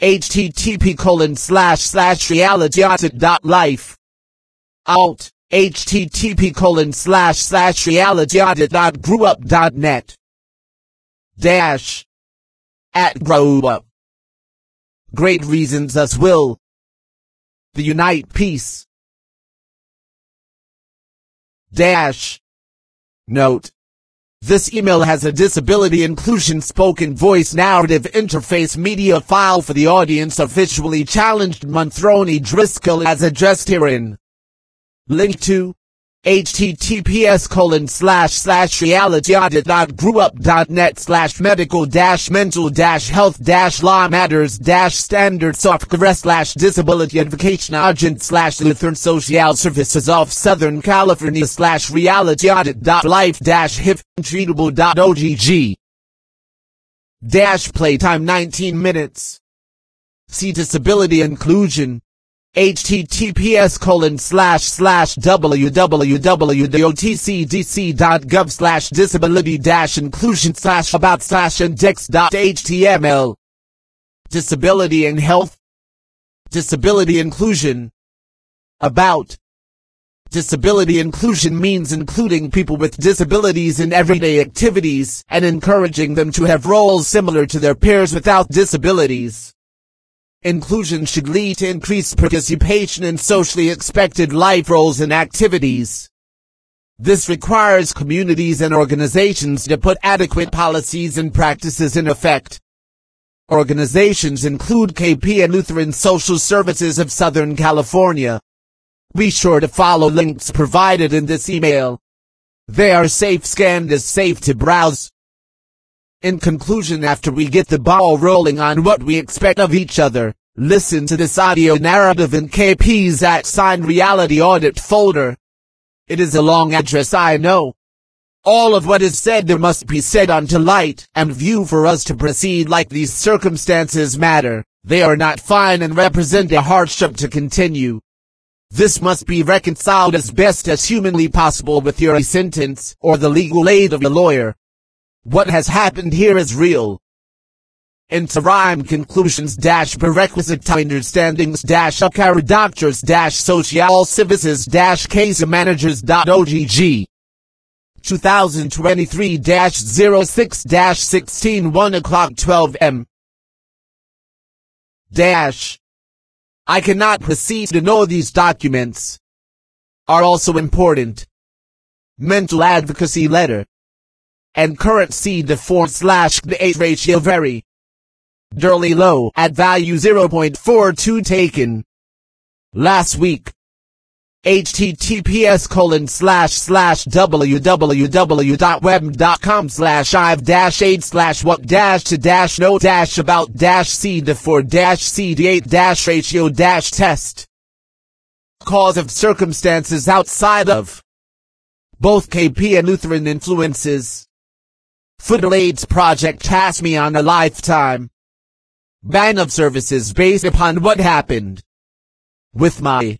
http://reality.life. Alt. http://reality.growup.net. Dash. At grow up. Great reasons us will. The unite peace. Dash. Note. This email has a disability inclusion spoken voice narrative interface media file for the audience of visually challenged Monthroni Driscoll as addressed herein. Link to https://reality.growup.net/medical-mental-health-law matters-standard software/disability advocation agent/Lutheran Social Services of Southern California/reality-life-hif-treatable.ogg. Playtime 19 minutes. See disability inclusion. https://www.otcd.gov/disability-inclusion/about/index.html. Disability and health. Disability inclusion. About. Disability inclusion means including people with disabilities in everyday activities and encouraging them to have roles similar to their peers without disabilities. Inclusion should lead to increased participation in socially expected life roles and activities. This requires communities and organizations to put adequate policies and practices in effect. Organizations include KP and Lutheran Social Services of Southern California. Be sure to follow links provided in this email. They are safe scanned as safe to browse. In conclusion, after we get the ball rolling on what we expect of each other, listen to this audio narrative in KP's @reality audit folder. It is a long address, I know. All of what is said there must be said unto light and view for us to proceed like these circumstances matter. They are not fine and represent a hardship to continue. This must be reconciled as best as humanly possible with your sentence or the legal aid of a lawyer. What has happened here is real. Interim conclusions prerequisite understandings Akara doctors social services case managers.ogg 2023-06-16 1:12 m. I cannot proceed to know these documents are also important. Mental advocacy letter and current C/4/the 8 ratio very Durley low at value 0.42 taken last week. https://www.web.com/ive-8/what-C/4-CD8-ratio-test. Cause of circumstances outside of both KP and Lutheran influences. Federal AIDS Project has me on a lifetime ban of services based upon what happened with my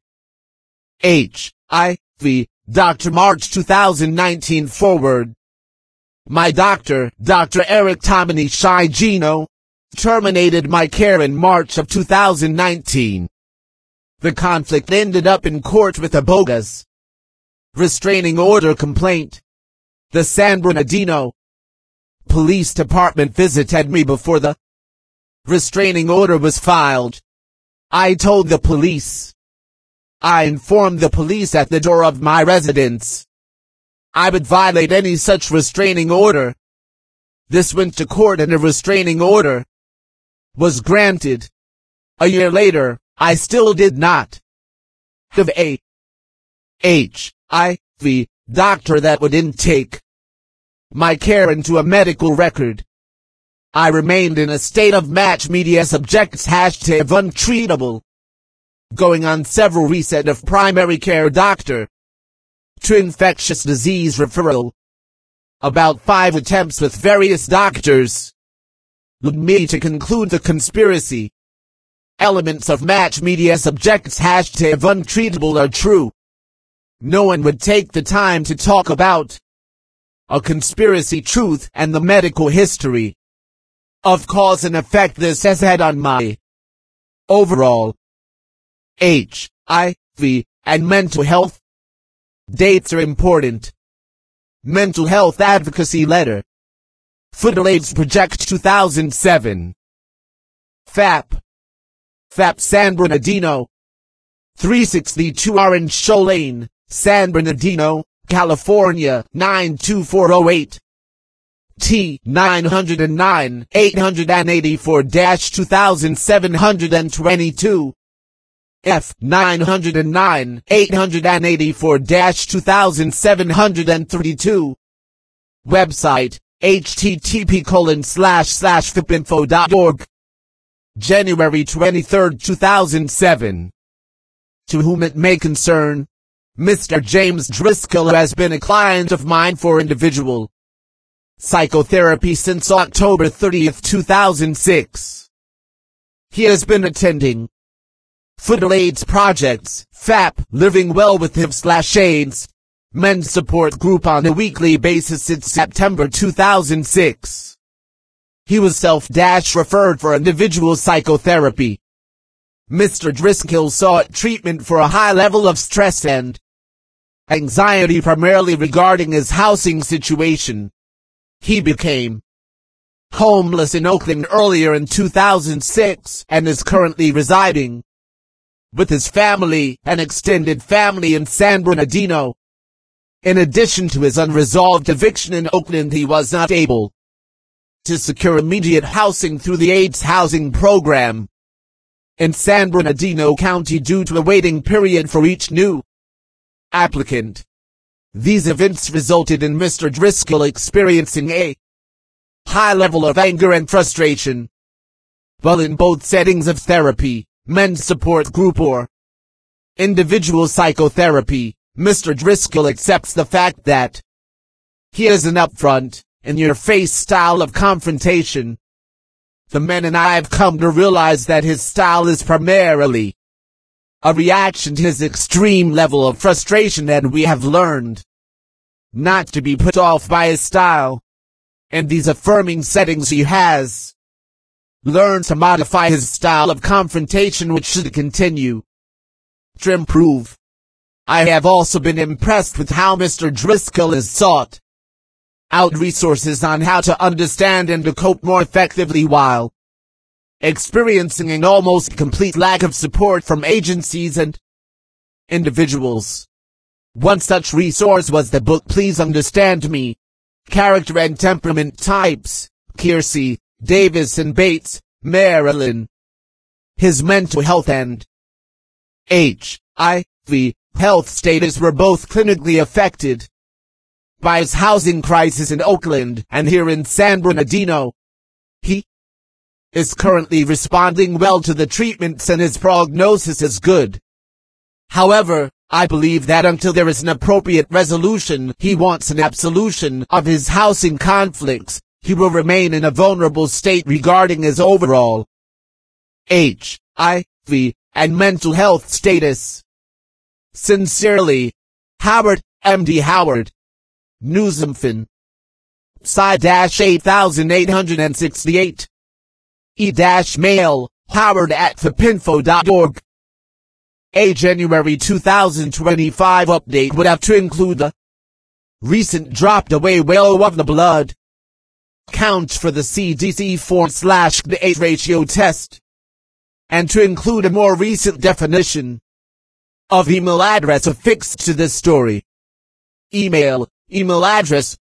HIV Dr. March 2019 forward. My doctor, Dr. Eric Tomini Shigino, terminated my care in March of 2019. The conflict ended up in court with a bogus restraining order complaint. The San Bernardino Police Department visited me before the restraining order was filed. I told the police. I informed the police at the door of my residence I would violate any such restraining order. This went to court and a restraining order was granted. A year later, I still did not have a HIV doctor that would intake my care into a medical record. I remained in a state of match media subjects #untreatable, going on several reset of primary care doctor to infectious disease referral. About 5 attempts with various doctors led me to conclude the conspiracy elements of match media subjects #untreatable are true. No one would take the time to talk about a conspiracy truth and the medical history of cause and effect this has had on my overall, HIV, and mental health. Dates are important. Mental Health Advocacy Letter. Football AIDS Project 2007. FAP San Bernardino. 362 Orange Show Lane, San Bernardino, California, 92408. T 909 884-2722. F 909 884-2732. Website http://fipinfo.org. January 23, 2007. To whom it may concern, Mr. James Driscoll has been a client of mine for individual psychotherapy since October 30, 2006. He has been attending Football AIDS Project's FAP Living Well with HIV/AIDS men's support group on a weekly basis since September 2006. He was self-referred for individual psychotherapy. Mr. Driscoll sought treatment for a high level of stress and anxiety primarily regarding his housing situation. He became homeless in Oakland earlier in 2006 and is currently residing with his family and extended family in San Bernardino. In addition to his unresolved eviction in Oakland, he was not able to secure immediate housing through the AIDS housing program in San Bernardino County due to a waiting period for each new applicant. These events resulted in Mr. Driscoll experiencing a high level of anger and frustration. While in both settings of therapy, men's support group or individual psychotherapy, Mr. Driscoll accepts the fact that he has an upfront, in-your-face style of confrontation. The men and I have come to realize that his style is primarily a reaction to his extreme level of frustration, and we have learned not to be put off by his style. In these affirming settings, he has learned to modify his style of confrontation, which should continue to improve. I have also been impressed with how Mr. Driscoll has sought out resources on how to understand and to cope more effectively while experiencing an almost complete lack of support from agencies and individuals. One such resource was the book Please Understand Me, Character and Temperament Types, Kiersey, Davis and Bates, Marilyn. His mental health and HIV health status were both clinically affected by his housing crisis in Oakland and here in San Bernardino. He is currently responding well to the treatments and his prognosis is good. However, I believe that until there is an appropriate resolution, he wants an absolution of his housing conflicts, he will remain in a vulnerable state regarding his overall HIV and mental health status. Sincerely, Howard, M.D. Howard. Newsomfin. Psi-8868. E-mail, howard@fipinfo.org. A January 2025 update would have to include the recent dropped away whale of the blood count for the CDC/the ratio test, and to include a more recent definition of email address affixed to this story. Email address,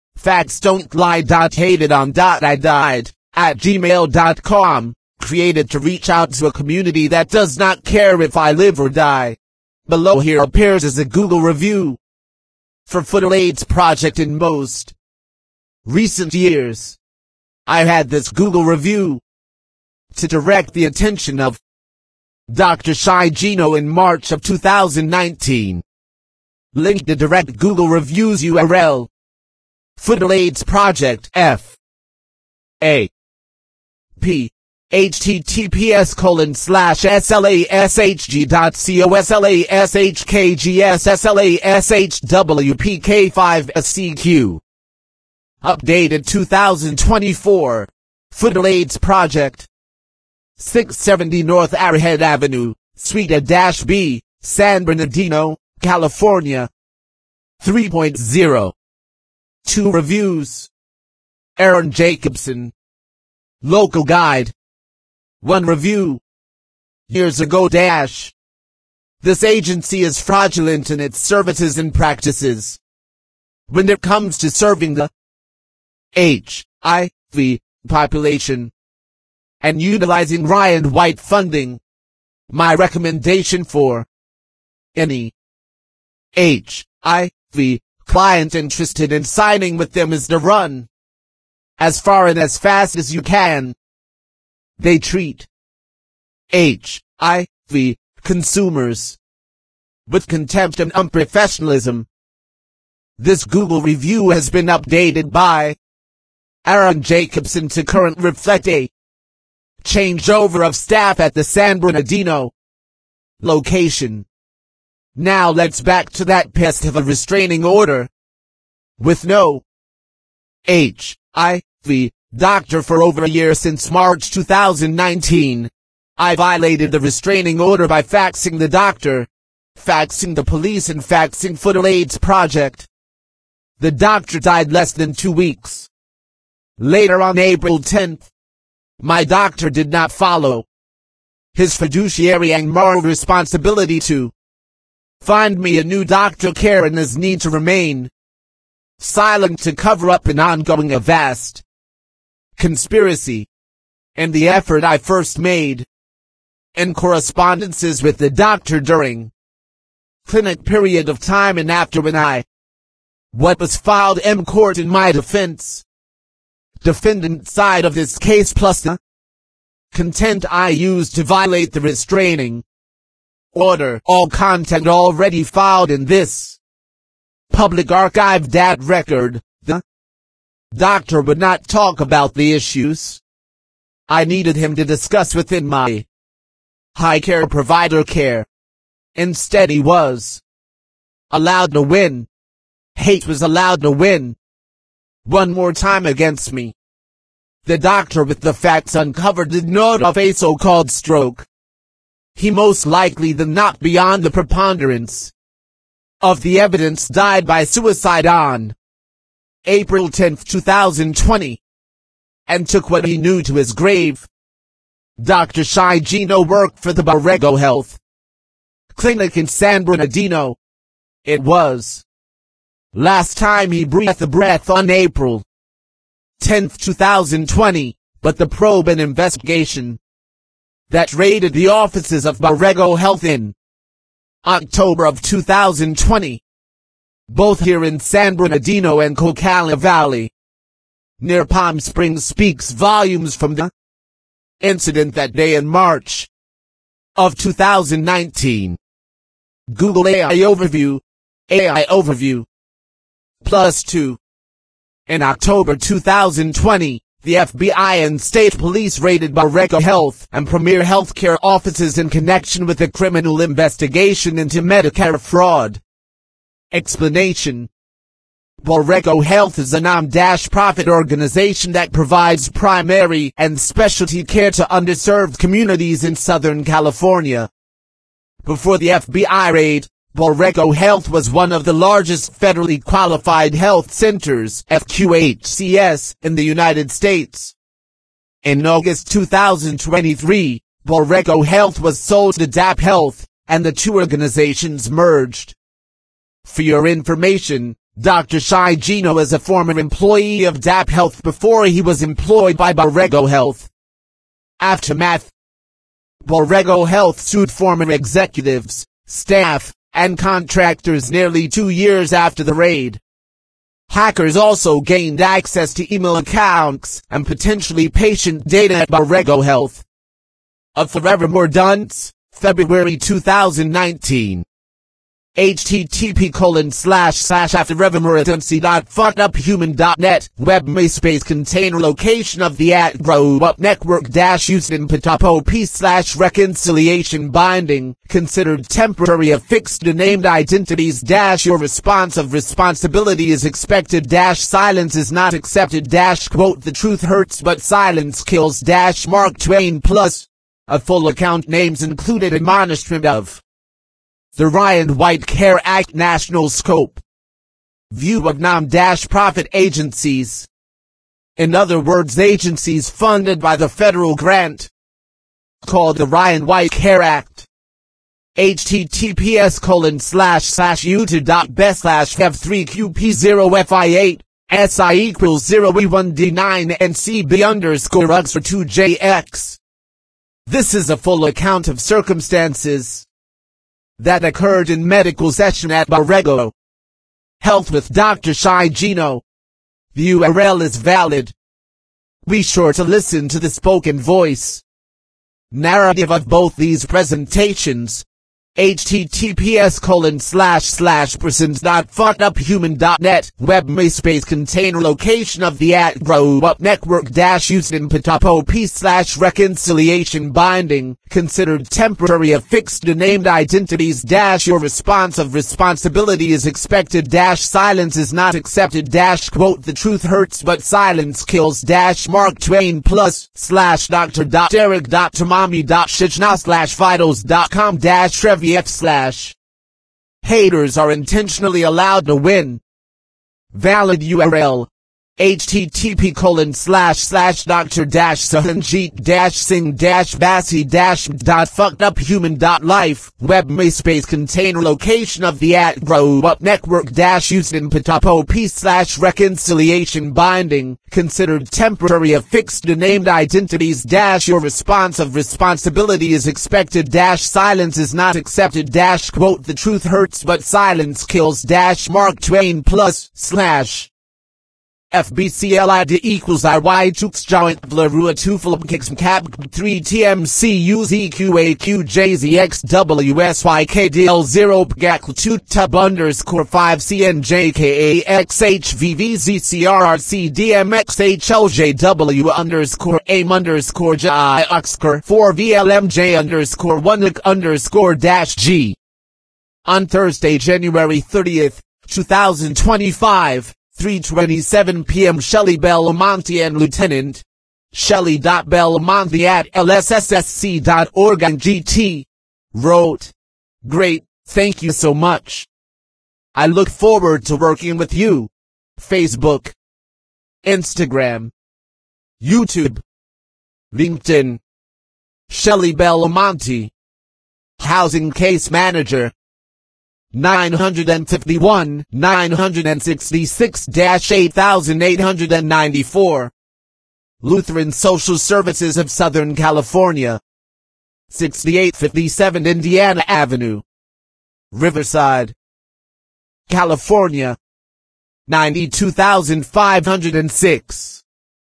factsdon'tlie.hatedon.I@gmail.com, created to reach out to a community that does not care if I live or die. Below here appears as a Google review for Football AIDS Project. In most recent years, I had this Google review to direct the attention of Dr. Shai Gino in March of 2019. Link to direct Google reviews URL. Football AIDS Project F.A.P. https://slashslashkgssLashKGSSLASHWPK5SCQ. Updated 2024. Football AIDS Project. 670 North Arrowhead Avenue, Suite A-B, San Bernardino, California. 3.0. 2 reviews. Aaron Jacobson. Local guide. 1 review. Years ago dash. This agency is fraudulent in its services and practices. When it comes to serving the HIV population and utilizing Ryan White funding, my recommendation for any HIV client interested in signing with them is to run as far and as fast as you can. They treat HIV consumers with contempt and unprofessionalism. This Google review has been updated by Aaron Jacobson to current reflect a changeover of staff at the San Bernardino location. Now let's back to that pest of a restraining order. With no HIV doctor for over a year since March 2019, I violated the restraining order by faxing the doctor, faxing the police and faxing Federal AIDS Project. The doctor died less than 2 weeks later on April 10th. My doctor did not follow his fiduciary and moral responsibility to find me a new doctor care and his need to remain silent to cover up an ongoing vast conspiracy and the effort I first made in correspondences with the doctor during clinic period of time and after when what was filed in court in my defense. Defendant side of this case plus the content I used to violate the restraining order. All content already filed in this public archive dat record. The doctor would not talk about the issues I needed him to discuss within my high care provider care. Instead he was allowed to win. Hate was allowed to win one more time against me. The doctor with the facts uncovered did not of a so-called stroke. He most likely than not beyond the preponderance of the evidence died by suicide on April 10, 2020, and took what he knew to his grave. Dr. Shai Gino worked for the Borrego Health Clinic in San Bernardino. It was last time he breathed a breath on April 10, 2020, but the probe and investigation that raided the offices of Borrego Health in October of 2020, both here in San Bernardino and Ocala Valley, near Palm Springs, speaks volumes from the incident that day in March of 2019. Google AI Overview, AI Overview. +2. In October 2020, the FBI and state police raided Borrego Health and Premier Healthcare offices in connection with a criminal investigation into Medicare fraud. Explanation: Borrego Health is a non-profit organization that provides primary and specialty care to underserved communities in Southern California. Before the FBI raid, Borrego Health was one of the largest federally qualified health centers, FQHCs, in the United States. In August 2023, Borrego Health was sold to DAP Health, and the two organizations merged. For your information, Dr. Shai Gino is a former employee of DAP Health before he was employed by Borrego Health. Aftermath: Borrego Health sued former executives, staff, and contractors nearly 2 years after the raid. Hackers also gained access to email accounts and potentially patient data at Borrego Health. Of Forevermore Dunce, February 2019. http://afterrevermoreatuncy.fuckuphuman.net Web MySpace container location of the @GrowUp network used in Patapo P/reconciliation binding considered temporary affixed to named identities your response of responsibility is expected silence is not accepted quote the truth hurts but silence kills Mark Twain plus A full account names included admonishment of the Ryan White Care Act national scope. View of non-profit agencies. In other words, agencies funded by the federal grant called the Ryan White Care Act. https://youtube.best/f3qp0fi8 SI equals 0E1D9 and CB_UXR2JX. This is a full account of circumstances that occurred in medical session at Borrego Health with Dr. Shai Gino. The URL is valid. Be sure to listen to the spoken voice narrative of both these presentations. https://persons.fuckeduphuman.net web MySpace container location of the @grow up network used in Patapo peace/reconciliation binding considered temporary affixed to named identities your response of responsibility is expected silence is not accepted quote the truth hurts but silence kills Mark Twain plus /Dr.Derek.Tamami.Shijna/Vitals.com /Trev haters are intentionally allowed to win. Valid URL http://Dr-Saranjeet-Singh-Basi-fuckeduphuman.life web MySpace container location of the @grow up network used in Patapo peace/reconciliation binding considered temporary affixed to named identities your response of responsibility is expected silence is not accepted quote the truth hurts but silence kills Mark Twain plus FBCLID equals IY Chooks Joint Vlarua Tufulum Kicks Cap 3 TMC UZQAQJZXWSYKDL 0 Pgakl 2 Tub _5 CNJKAXHVVZCRRCDMXHLJW _AIM _JI Oxker 4 VLMJ _1 _G. On Thursday, January 30th, 2025. 3:27 p.m. Shelley Belamonte and Lieutenant Shelley.Belamonte at lsssc.org and GT wrote, "Great, thank you so much. I look forward to working with you." Facebook, Instagram, YouTube, LinkedIn. Shelley Belamonte, Housing Case Manager. 951 966-8894 Lutheran Social Services of Southern California, 6857 Indiana Avenue, Riverside, California, 92506.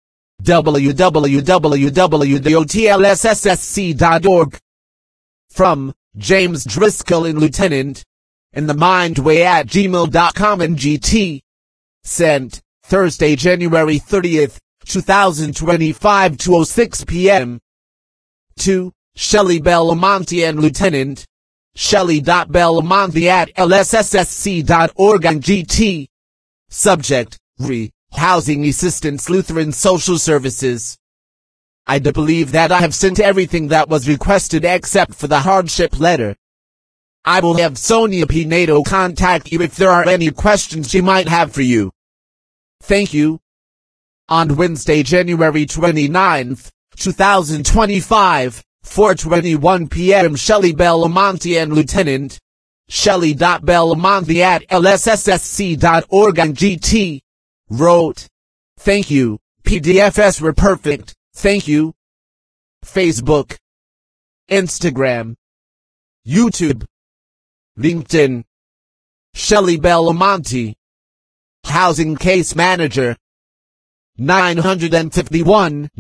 www.otlsssc.org. From James Driscoll and Lieutenant in the Mindway at gmail.com and GT. Sent Thursday, January 30th, 2025 2:06 p.m. to Shelley Belamonte and Lieutenant Shelley.Belamonte at lsssc.org and GT. Subject: Housing Assistance Lutheran Social Services. I do believe that I have sent everything that was requested except for the hardship letter. I will have Sonia Pinedo contact you if there are any questions she might have for you. Thank you. On Wednesday, January 29th, 2025, 4:21 p.m. Shelley Belamonte and Lieutenant Shelley.Belamonte at lsssc.org and GT wrote, "Thank you, PDFs were perfect, thank you." Facebook, Instagram, YouTube, LinkedIn. Shelley Belamonte, Housing Case Manager. 951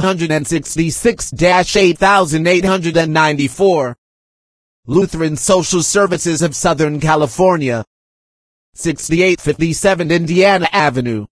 966-8894 Lutheran Social Services of Southern California, 6857 Indiana Avenue,